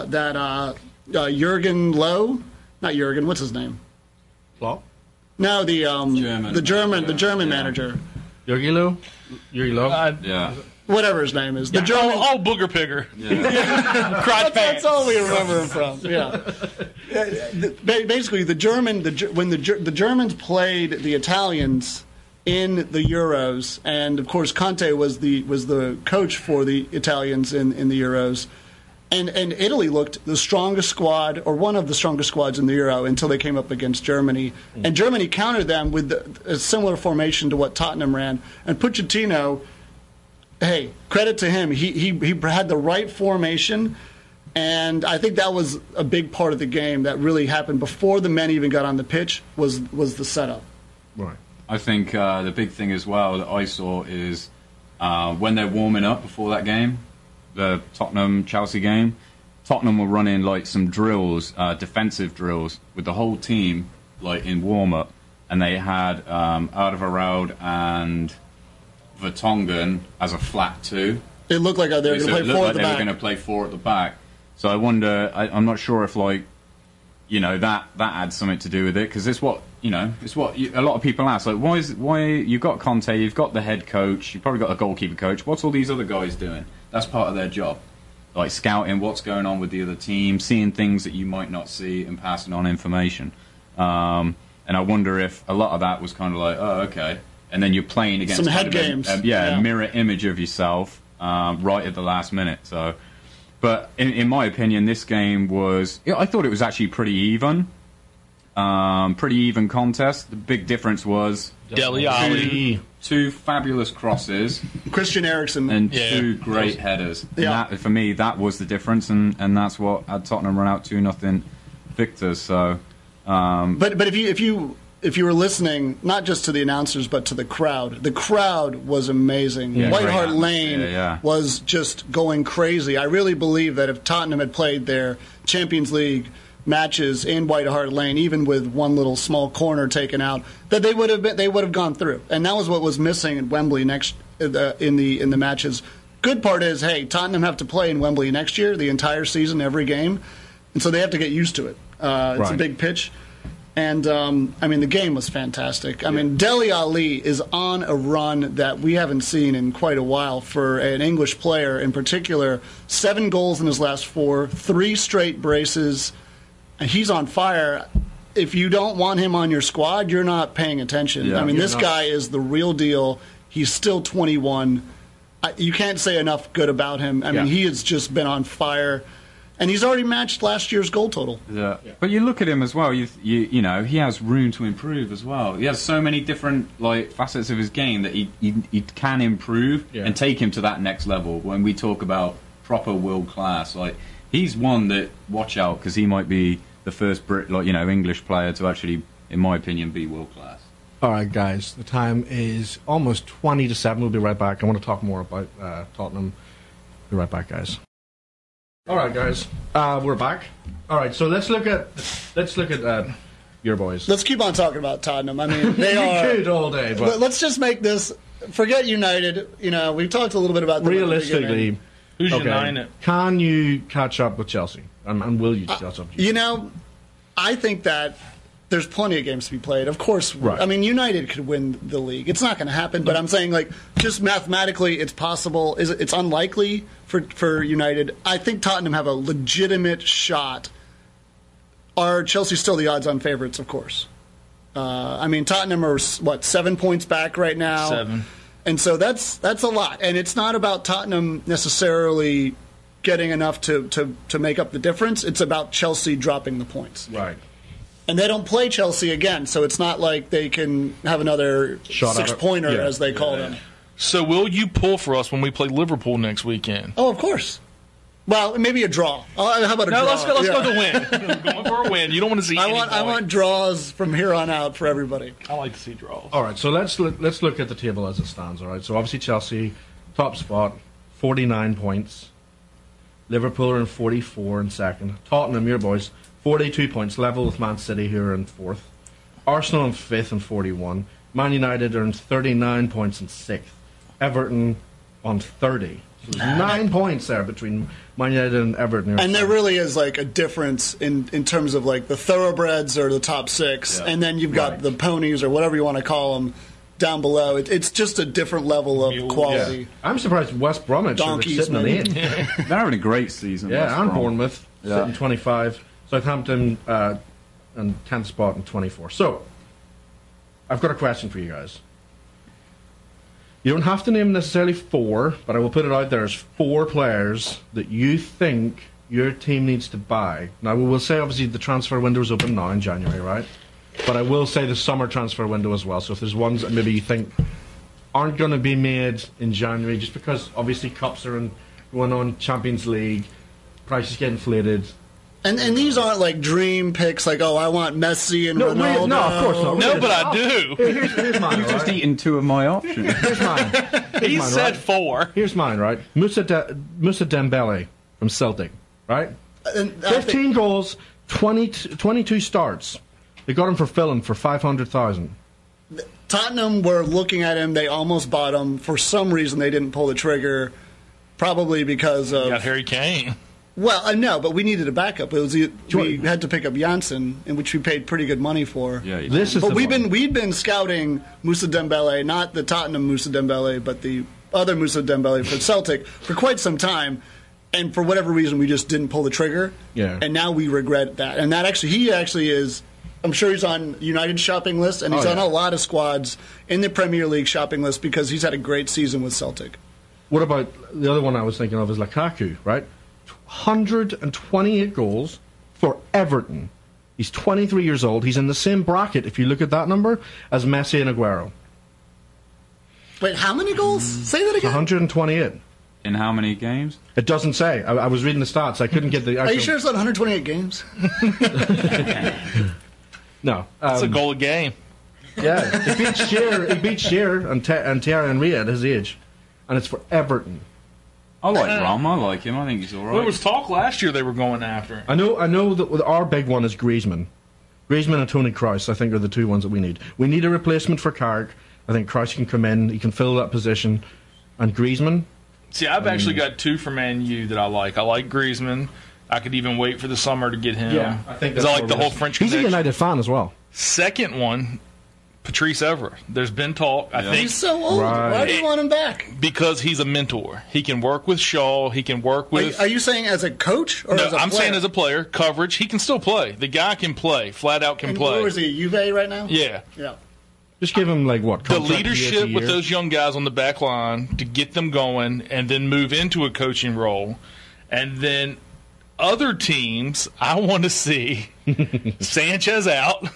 Jurgen Low, not Jurgen, what's his name? Klopp? No, the German manager. Jurgen Low? Yeah. Whatever his name is. The German. Oh, Booger Pigger. Crotch pants. That's all we remember him from. Yeah. Basically, when the Germans played the Italians in the Euros, and of course Conte was the coach for the Italians in the Euros, and Italy looked the strongest squad, or one of the strongest squads in the Euro, until they came up against Germany, and Germany countered them with a similar formation to what Tottenham ran, and Pochettino. Hey, credit to him. He had the right formation, and I think that was a big part of the game that really happened before the men even got on the pitch was the setup. Right. I think the big thing as well that I saw is when they're warming up before that game, the Tottenham-Chelsea game, Tottenham were running like some drills, defensive drills, with the whole team like in warm-up, and they had Alderweireld and Vertonghen as a flat 2. It looked like they were going to play 4 at the back. They were going to play 4 at the back. So I wonder. I'm not sure if that adds something to do with it, because it's what a lot of people ask. Like, why you've got Conte, you've got the head coach, you've probably got a goalkeeper coach. What's all these other guys doing? That's part of their job, like scouting what's going on with the other team, seeing things that you might not see, and passing on information. And I wonder if a lot of that was kind of like, oh, okay, and then you're playing against some head games, a mirror image of yourself right at the last minute. So. But in my opinion, this game was... I thought it was actually pretty even. Pretty even contest. The big difference was... Dele Alli. Two fabulous crosses. Christian Eriksen. And 2 great headers. Yeah. And for me, that was the difference, and that's what had Tottenham run out 2-0 victors. So, But if you were listening, not just to the announcers, but to the crowd was amazing. Yeah, White Hart great Lane was just going crazy. I really believe that if Tottenham had played their Champions League matches in White Hart Lane, even with one little small corner taken out, that they would have gone through. And that was what was missing at Wembley in the matches. Good part is, hey, Tottenham have to play in Wembley next year, the entire season, every game, and so they have to get used to it. It's a big pitch. And, the game was fantastic. Dele Alli is on a run that we haven't seen in quite a while for an English player in particular. 7 goals in his last 4, 3 straight braces. He's on fire. If you don't want him on your squad, you're not paying attention. Yeah, this guy is the real deal. He's still 21. You can't say enough good about him. He has just been on fire. And he's already matched last year's goal total. Yeah. But you look at him as well. You know, he has room to improve as well. He has so many different facets of his game that he can improve and take him to that next level. When we talk about proper world class, he's one that watch out, because he might be the first English player to actually, in my opinion, be world class. All right, guys. The time is almost 20 to 7. We'll be right back. I want to talk more about Tottenham. Be right back, guys. All right, guys, we're back. All right, so let's look at your boys. Let's keep on talking about Tottenham. They are good all day. But let's just make this. Forget United. We've talked a little bit about them realistically. Who's United? Can you catch up with Chelsea? And will you catch up? I think that there's plenty of games to be played. Of course, right. United could win the league. It's not going to happen, but I'm saying, just mathematically, it's possible. It's unlikely for United. I think Tottenham have a legitimate shot. Are Chelsea still the odds-on favorites? Of course. Tottenham are 7 points back right now. 7. And so that's a lot. And it's not about Tottenham necessarily getting enough to make up the difference. It's about Chelsea dropping the points. Right. And they don't play Chelsea again, so it's not like they can have another 6-pointer, as they call them. So will you pull for us when we play Liverpool next weekend? Oh, of course. Well, maybe a draw. How about a draw? Let's go to win. We're going for a win. You don't want to see I want draws from here on out for everybody. I like to see draws. All right, so let's look at the table as it stands, all right? So obviously Chelsea, top spot, 49 points. Liverpool are in 44 in second. Tottenham, your boys, 42 points, level with Man City, who are in 4th. Arsenal in 5th and 41. Man United are in 39 points in 6th. Everton on 30. So there's 9 points there between Man United and Everton. And there really is a difference in terms of the thoroughbreds or the top 6, and then you've got the ponies or whatever you want to call them down below. It's just a different level of quality. Yeah. I'm surprised West Bromwich are sitting in 8th. They're having a great season. Yeah, and Bournemouth sitting 25. Southampton and 10th spot in 24. So, I've got a question for you guys. You don't have to name necessarily 4, but I will put it out there as 4 players that you think your team needs to buy. Now, we will say, obviously, the transfer window is open now in January, right? But I will say the summer transfer window as well. So if there's ones that maybe you think aren't going to be made in January, just because, obviously, cups are going on, Champions League, prices get inflated. And these aren't dream picks, I want Messi and Ronaldo. No, of course not. No, but I do. Here's mine. You've just eaten 2 of my options. Here's mine. He said right? 4. Here's mine, right? Moussa Dembele from Celtic, right? 15 goals, 22 starts. They got him for Fulham for $500,000. Tottenham were looking at him. They almost bought him. For some reason, they didn't pull the trigger. Probably because of... You got Harry Kane. Well, no, but we needed a backup. We had to pick up Janssen, in which we paid pretty good money for. Yeah, we've been scouting Moussa Dembele, not the Tottenham Moussa Dembele, but the other Moussa Dembele for Celtic for quite some time. And for whatever reason, we just didn't pull the trigger. Yeah. And now we regret that. And he actually is. I'm sure he's on United's shopping list, and he's on a lot of squads in the Premier League shopping list because he's had a great season with Celtic. What about the other one I was thinking of is Lukaku, right? 128 goals for Everton. He's 23 years old. He's in the same bracket, if you look at that number, as Messi and Aguero. Wait, how many goals? Say that again. 128. In how many games? It doesn't say. I was reading the stats. I couldn't get the actual... Are you sure it's not 128 games? No. It's a goal a game. Yeah. He beat Shearer and Thierry Henry at his age. And it's for Everton. I like Rom. I like him. I think he's all right. There was talk last year they were going after him. I know that our big one is Griezmann. Griezmann and Toni Kroos, I think, are the two ones that we need. We need a replacement for Carrick. I think Kroos can come in. He can fill that position. And Griezmann... See, I've actually got two for Man U that I like. I like Griezmann. I could even wait for the summer to get him. Yeah, I think because I like the whole French connection. He's a United fan as well. Second one, Patrice Evra. There's been talk. I think he's so old. Right. Why do you want him back? Because he's a mentor. He can work with Shaw. He can work with... Are you saying as a coach or as a player? I'm saying as a player. Coverage. He can still play. The guy can play. Flat out can play. Where is he? Juve right now? Yeah. Yeah. Just give him, like, what? The leadership with those young guys on the back line to get them going and then move into a coaching role. And then other teams, I want to see Sanchez out.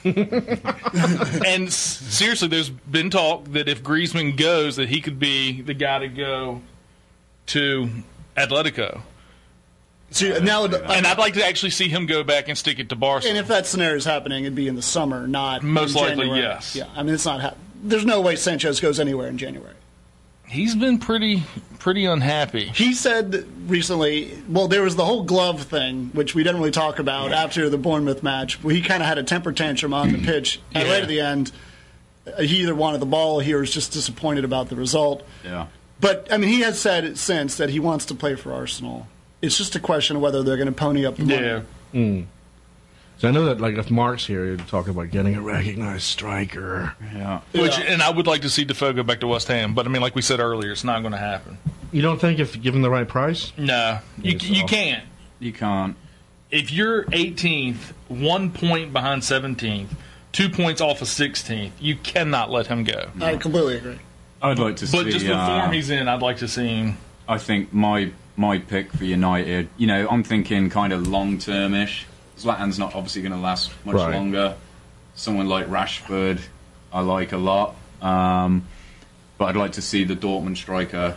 And seriously, there's been talk that if Griezmann goes, that he could be the guy to go to Atletico. So now, and I'd like to actually see him go back and stick it to Barca. And if that scenario is happening, it'd be in the summer, not most in likely. January. Yes. Yeah, I mean it's not. There's no way Sanchez goes anywhere in January. He's been pretty unhappy. He said recently, well, there was the whole glove thing, which we didn't really talk about after the Bournemouth match. Where he kind of had a temper tantrum on the pitch, and right at the end, he either wanted the ball, or he was just disappointed about the result. Yeah. But I mean, he has said since that he wants to play for Arsenal. It's just a question of whether they're going to pony up the money. Yeah. Mm. So I know that, like, if Mark's here, he'd talk about getting a recognized striker. Yeah. And I would like to see Defoe go back to West Ham, but I mean, like we said earlier, it's not going to happen. You don't think if given the right price? No, you can't. You can't. If you're 18th, 1 point behind 17th, 2 points off of 16th, you cannot let him go. I completely agree. I'd like to see. But just the form he's in, I'd like to see him. I think my pick for United, I'm thinking kind of long-term-ish. Zlatan's not obviously going to last much longer. Someone like Rashford, I like a lot. But I'd like to see the Dortmund striker,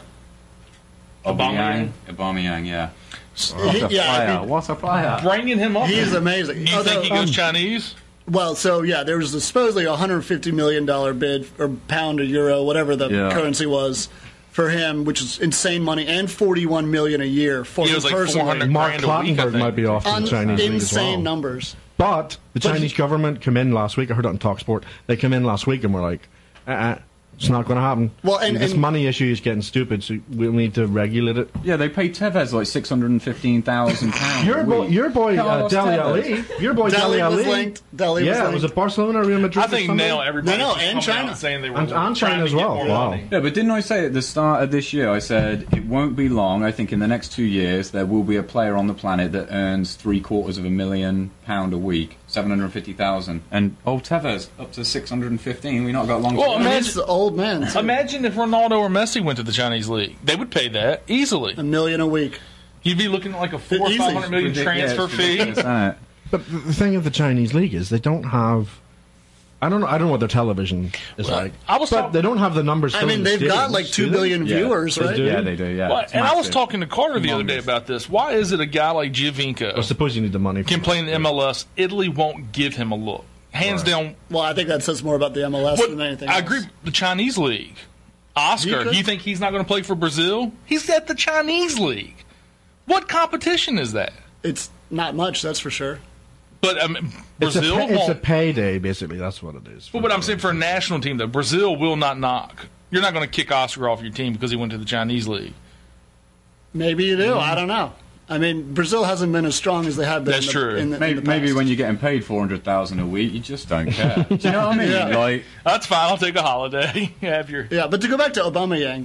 Aubameyang, yeah. What a player. Bringing him up. He's amazing. You think he goes Chinese? Well, so, yeah, there was supposedly a $150 million bid, or pound or euro, whatever the currency was, for him, which is insane money, and $41 million a year for him personally. Mark Clattenburg might be off to the Chinese league as well. Insane numbers. But the Chinese government come in last week. I heard it on TalkSport. They come in last week and were like, it's not going to happen. Well, and this money issue is getting stupid, so we need to regulate it. Yeah, they paid Tevez like £615,000. Your boy Dele Alli. Your boy Dele Alli was linked. Dele was linked. Was it Barcelona or Real Madrid? I think now everybody and China saying they were and China as well. Wow. Yeah, but didn't I say at the start of this year? I said it won't be long. I think in the next 2 years there will be a player on the planet that earns £750,000 a week, 750,000, and Tevez up to 615. We not got long. Well, imagine the old man. Imagine if Ronaldo or Messi went to the Chinese league. They would pay that easily. $1 million a week. You'd be looking at like a $400 or $500 million transfer fee. But the thing of the Chinese league is they don't have. I don't know what their television is like. They don't have the numbers. I mean, they've got like 2 billion viewers, right? Yeah, they do. Yeah. Well, and I was talking to Carter the other day about this. Why is it a guy like Giovinco? I suppose you need the money. Can play in the MLS. Italy won't give him a look. Hands down. Well, I think that says more about the MLS than anything else. I agree. The Chinese league. Oscar, you think he's not going to play for Brazil? He's at the Chinese league. What competition is that? it's not much, that's for sure. But Brazil it's a payday, basically. That's what it is. But what I'm saying for a national team, though, Brazil will not knock. You're not going to kick Oscar off your team because he went to the Chinese league. Maybe you do. I don't know. I mean, Brazil hasn't been as strong as they have been. That's true. In the Maybe past. when you're getting paid $400,000 a week, you just don't care. Do you know what I mean? Yeah. Like, That's fine. I'll take a holiday. Have your Yeah, but to go back to Aubameyang,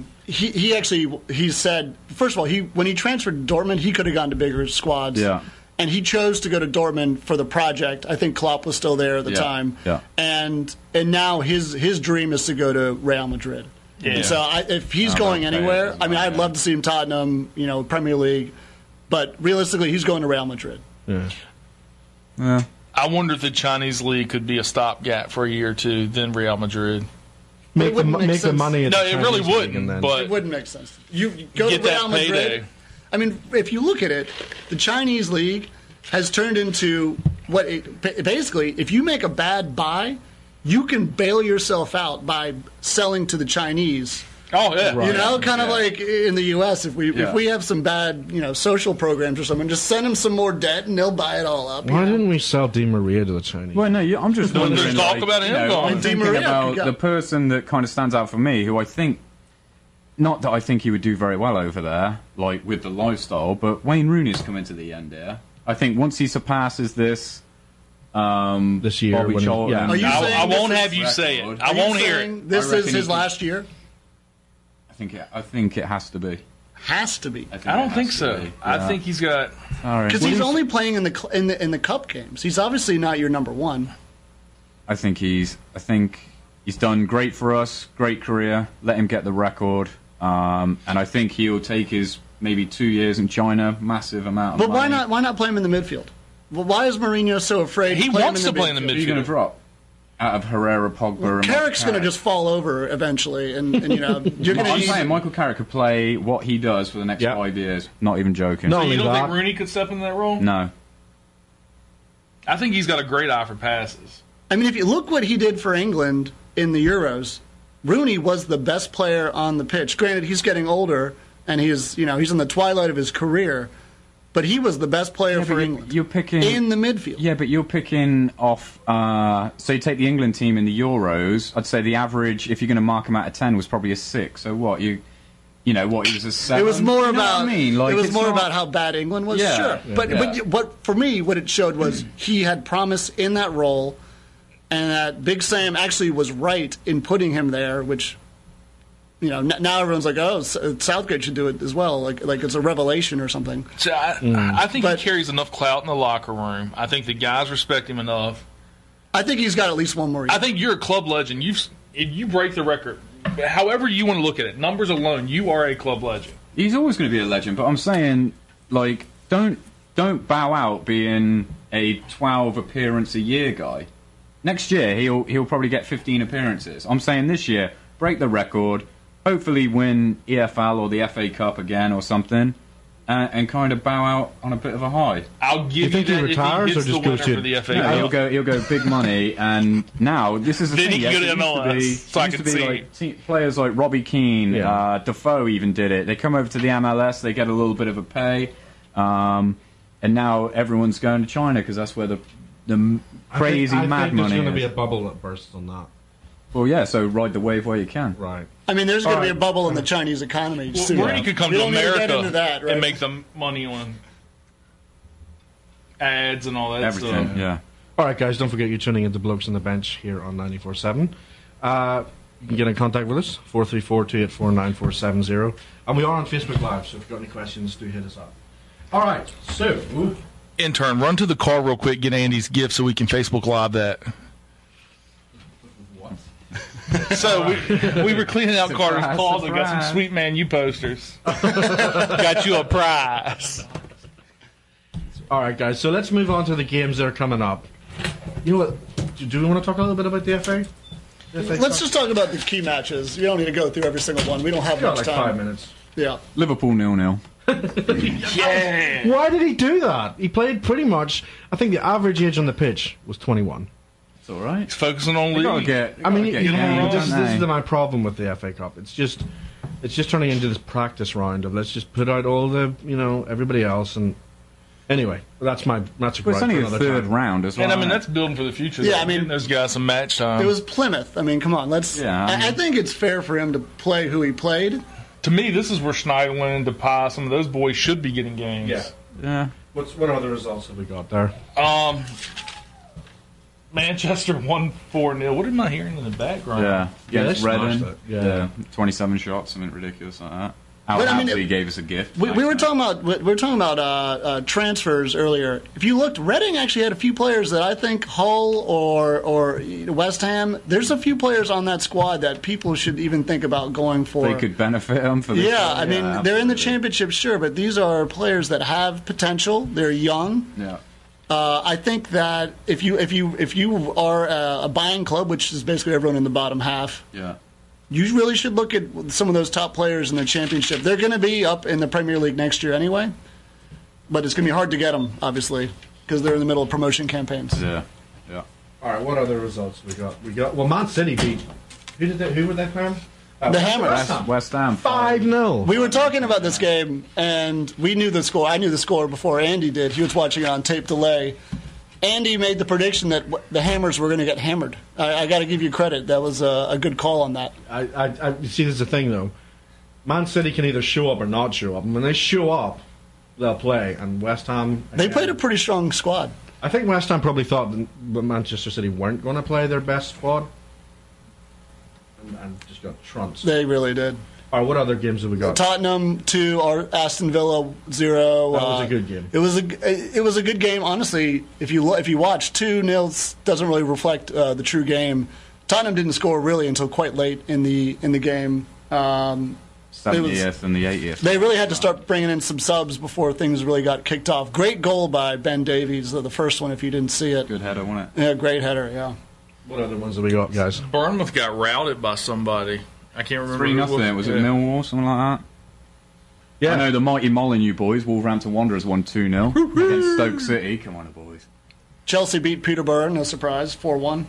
he said, first of all, when he transferred to Dortmund, he could have gone to bigger squads. Yeah. And he chose to go to Dortmund for the project. I think Klopp was still there at the time. Yeah. And now his dream is to go to Real Madrid. Yeah. And so if he's going okay, anywhere, doesn't I mean, I'd matter. love to see him Tottenham, Premier League. But realistically, he's going to Real Madrid. Yeah. I wonder if the Chinese league could be a stopgap for a year or two, then Real Madrid. Make the wouldn't make make the sense. money. At No, the it really Chinese league wouldn't, and then- but- It wouldn't make sense. You go Get to Real that Madrid. payday. I mean, if you look at it, the Chinese league has turned into basically, if you make a bad buy, you can bail yourself out by selling to the Chinese. Oh, yeah. Right. Kind of like in the U.S. If we have some bad social programs or something, just send them some more debt and they'll buy it all up. Why didn't we sell Di Maria to the Chinese? well, no, I'm just There's wondering. talk like, about him going. I'm Di thinking Maria about could go. the person that kind of stands out for me, who I think, not that I think he would do very well over there, like with the lifestyle, but Wayne Rooney's coming to the end here. I think once he surpasses this This year, Bobby when he- Charlton, yeah. Are you I saying won't this have is you say it. record? I Are you won't hear saying it. This I is reckon his he last year. I think it has to be. Has to be I don't think so. I think he's got. All right. because he's only playing in the cup games. He's obviously not your number one. I think he's done great for us, great career. Let him get the record, and I think he'll take his maybe 2 years in China, massive amount of But money. why not play him in the midfield? Well, why is Mourinho so afraid? He to play wants him to play in the Who are you going to midfield. drop out of Herrera, Pogba, and Carrick's going to just fall over eventually, and you're going to I'm need. saying Michael Carrick could play what he does for the next Yeah. 5 years. Not even joking. No. You Only don't that. think Rooney could step in that role? No. I think he's got a great eye for passes. I mean, if you look what he did for England in the Euros, Rooney was the best player on the pitch. Granted, he's getting older, and he's in the twilight of his career, but he was the best player for England. You're picking in the midfield. Yeah, but you're picking off. So you take the England team in the Euros. I'd say the average, if you're going to mark him out of 10, was probably a 6. So what you know what he was a 7. It was more You know about. what I mean, like, it was it's more not- about how bad England was. Yeah. Sure, Yeah. but Yeah. what for me, what it showed was he had promise in that role, and that Big Sam actually was right in putting him there. Which, now everyone's like, oh, Southgate should do it as well. Like it's a revelation or something. So I think But- he carries enough clout in the locker room. I think the guys respect him enough. I think he's got at least one more year. I think you're a club legend. If you break the record, however you want to look at it, numbers alone, you are a club legend. He's always going to be a legend, but I'm saying, like, don't bow out being a 12 appearance a year guy. Next year he'll probably get 15 appearances. I'm saying this year, break the record, hopefully win EFL or the FA Cup again or something, and kind of bow out on a bit of a high. I'll give you, think he that retires if or he hits just the goes winner to- for the FA No, Cup. he'll go big money, and now this is the Then thing. he can yes, go to it used MLS, used so I to can be see. like players like Robbie Keane, Yeah. Defoe even did it. They come over to the MLS, they get a little bit of a pay, and now everyone's going to China because that's where the crazy mad money There's going to is. be a bubble that bursts on that. Well, yeah, so ride the wave while you can. Right. I mean, there's going to be All a bubble in the Chinese economy Well, soon. Rooney could come We to don't need America get into that, right? and make the money on ads and all that Everything, stuff. yeah. All right, guys, don't forget you're tuning into Blokes on the Bench here on 94.7. You can get in contact with us, 434-284-9470. And we are on Facebook Live, so if you've got any questions, do hit us up. All right, so... Intern, run to the car real quick, get Andy's gift so we can Facebook Live that. What? So we were cleaning out Carter's Surprise, closet, got some surprise. Sweet Man U posters. Got you a prize. All right, guys, so let's move on to the games that are coming up. You know what? Do we want to talk a little bit about the FA? Let's just talk about the key matches. You don't need to go through every single one. We don't have got much like time. 5 minutes. Yeah. Liverpool 0-0. Yeah. Why did he do that? He played pretty much... I think the average age on the pitch was 21. It's all right. He's focusing on You gotta league. get. I mean, get you him know, wrong, this don't is they? my problem with the FA Cup. It's just turning into this practice round of let's just put out all the, everybody else and Anyway, that's a Well, gripe it's for only the another third time. round as well. And I mean, isn't it? that's building for the future. Yeah, though. I mean- Giving those guys some match time. It was Plymouth. I mean, come on. Yeah, I mean- I think it's fair for him to play who he played. To me, this is where Schneiderlin, DePass, some of those boys should be getting games. Yeah. What other results have we got there? Manchester won 4-0. What am I hearing in the background? Yeah. Yeah, Against they smashed Reading. it. Yeah. 27 shots, something ridiculous like that. Al But, I mean, Hadley gave us a gift. We were talking about transfers earlier. If you looked, Reading actually had a few players that I think Hull or West Ham. There's a few players on that squad that people should even think about going for. They could benefit them for this. Yeah, I mean they're in the absolutely. championship, sure, but these are players that have potential. They're young. Yeah. I think that if you are a buying club, which is basically everyone in the bottom half, Yeah. you really should look at some of those top players in the championship. They're going to be up in the Premier League next year anyway, but it's going to be hard to get them, obviously, because they're in the middle of promotion campaigns. Yeah. Yeah. All right, what other results we got? Well, Man City beat. Who were they playing? The Hammers. West Ham. 5-0. We were talking about this game, and we knew the score. I knew the score before Andy did. He was watching it on tape delay. Andy made the prediction that the Hammers were going to get hammered. I got to give you credit. That was a good call on that. I see. There's the thing though. Man City can either show up or not show up, and when they show up, they'll play. And West Ham, They again, played a pretty strong squad. I think West Ham probably thought that Manchester City weren't going to play their best squad, and just got trounced. They really did. All right, what other games have we got? Tottenham 2, or Aston Villa 0. That was a good game. It was a good game. Honestly, if you watch 2-0 doesn't really reflect the true game. Tottenham didn't score really until quite late in the game. 70th and the 80th. They really had to start bringing in some subs before things really got kicked off. Great goal by Ben Davies, the first one, if you didn't see it. Good header, wasn't it? Yeah, great header, yeah. What other ones have we got, guys? Bournemouth got routed by somebody. I can't remember. 3-0. Was it Yeah. Millwall, something like that? Yeah, I know the mighty Molyneux boys, Wolverhampton Wanderers, won 2-0 against Stoke City. Come on, boys. Chelsea beat Peterborough, no surprise, 4-1.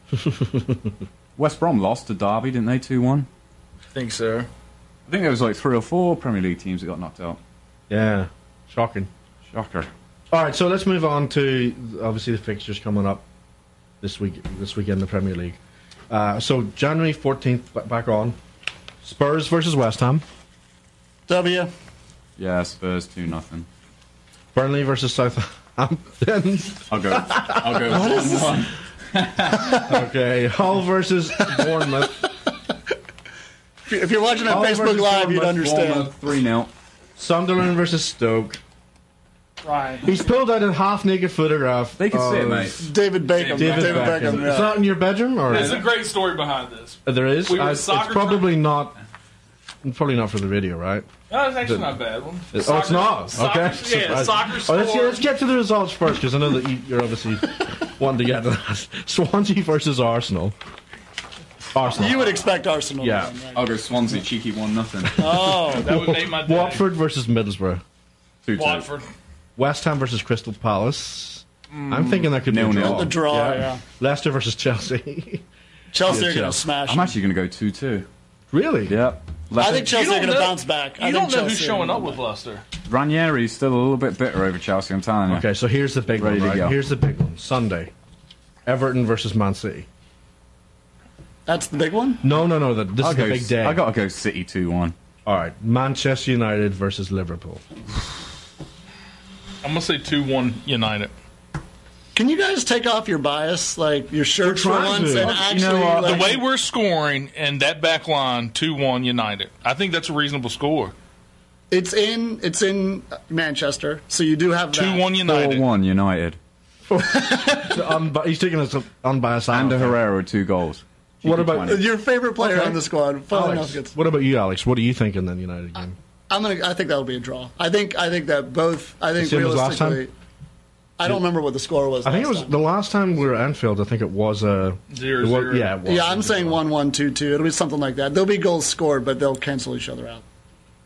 West Brom lost to Derby, didn't they? 2-1. I think so. I think there was like 3 or 4 Premier League teams that got knocked out. yeah, shocking. Shocker. All right, so let's move on to obviously the fixtures coming up this weekend in the Premier League. So January 14th back on. Spurs versus West Ham. W. Yeah, Spurs 2-0. Burnley versus Southampton. I'll go 1-1. Okay, Hull versus Bournemouth. If you're watching on Hull Facebook versus Live, you'd Bournemouth, understand. 3-0. Sunderland versus Stoke. Right. He's pulled out a half-naked photograph. They can see it, of mate. David Beckham. David Beckham. yeah. Is that in your bedroom, or There's a great story behind this. there is? We were It's soccer probably not. Probably not for the video, right? No, it's actually not a bad one. Oh, it's not. Soccer, Okay. Yeah, soccer Oh, let's score. get to the results first, because I know that you're obviously wanting to get to that. Swansea versus Arsenal. Arsenal. You would expect Arsenal Yeah. to win, right? I'll go Swansea, cheeky 1-0. Oh, That would make my day. Watford versus Middlesbrough. 2-2. Watford. West Ham versus Crystal Palace. I'm thinking that could be a 0-0. draw. The draw, yeah. Leicester versus Chelsea. Chelsea are Yeah, going to Chelsea. smash I'm them. actually going to go 2-2. Really? Yep. I think Chelsea You are don't going to know- bounce back. You don't know who's showing up with Leicester. Ranieri's still a little bit bitter over Chelsea, I'm telling you. Okay, so here's the big Ready one. to Right? go. Here's the big one. Sunday. Everton versus Man City. That's the big one? No. This is the big day. I got to go City 2-1. All right. Manchester United versus Liverpool. I'm going to say 2-1 United. Can you guys take off your bias, like your shirts for trying once, to. and You actually... know what? like, The way we're scoring and that back line, 2-1 United. I think that's a reasonable score. it's in Manchester, so you do have that. 2-1 United. 4-1 United. He's taking us unbiased. Ander analysis. Herrera, 2 goals. What about- 20. Your favorite player Okay. on the squad. Finally enough Alex, gets. what about you, Alex? What are you thinking in the United game? I think that'll be a draw. I think that both. I think Same as last time? realistically. I don't remember what the score was. I think it last was time. the last time we were at Anfield. I think it was 0-0. Yeah, it was. Yeah, I'm saying 1-1, 2-2. It'll be something like that. There'll be goals scored, but they'll cancel each other out.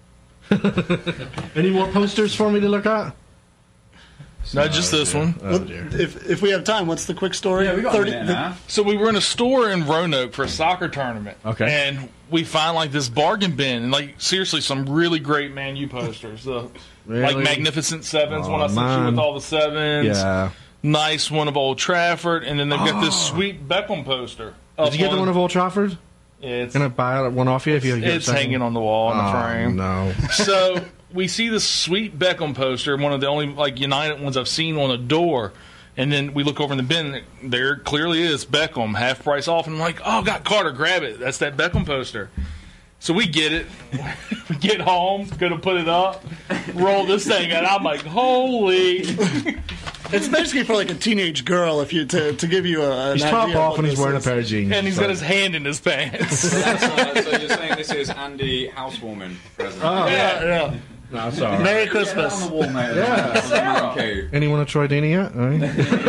Any more posters for me to look at? Not just this one. Oh dear. If we have time, what's the quick story? Yeah, we got 30 a minute and a half. So we were in a store in Roanoke for a soccer tournament. Okay. And we find like this bargain bin and like seriously some really great Man U posters. The Really? Like Magnificent Sevens, when I sent you man. with all the sevens. Yeah. Nice one of Old Trafford, and then they've got this sweet Beckham poster. Did you get the one of Old Trafford? It's Can I buy one off you if you get it's hanging on the wall in the frame. No. So we see this sweet Beckham poster, one of the only like United ones I've seen on a door. And then we look over in the bin. There clearly is Beckham, half price off. And I'm like, oh, God, Carter, grab it. That's that Beckham poster. So we get it. We get home, going to put it up, roll this thing, and I'm like, holy. It's basically for like a teenage girl if you to give you a. He's top off and he's wearing a pair of jeans. And he's got his hand in his pants. So you're saying this is Andy Housewarming present? Oh, Yeah. no, sorry. Merry Christmas. On the wall, mate. Yeah. Okay. Anyone at Troy Deeney yet? All right.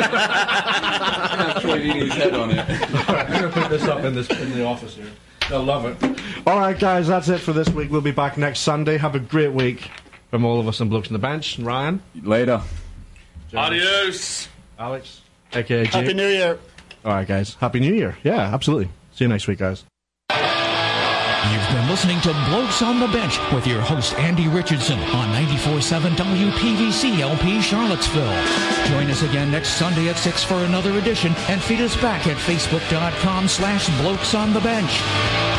Have Troy Deeney's head on it. I'm going to put this up in the office here. They'll love it. All right, guys, that's it for this week. We'll be back next Sunday. Have a great week from all of us on Blokes on the Bench. Ryan. Later. Adios. Alex. A.K.A. Jake. Happy New Year. All right, guys. Happy New Year. Yeah, absolutely. See you next week, guys. You've been listening to Blokes on the Bench with your host, Andy Richardson, on 94.7 WPVC LP Charlottesville. Join us again next Sunday at 6 for another edition, and feed us back at facebook.com/Blokes on the Bench.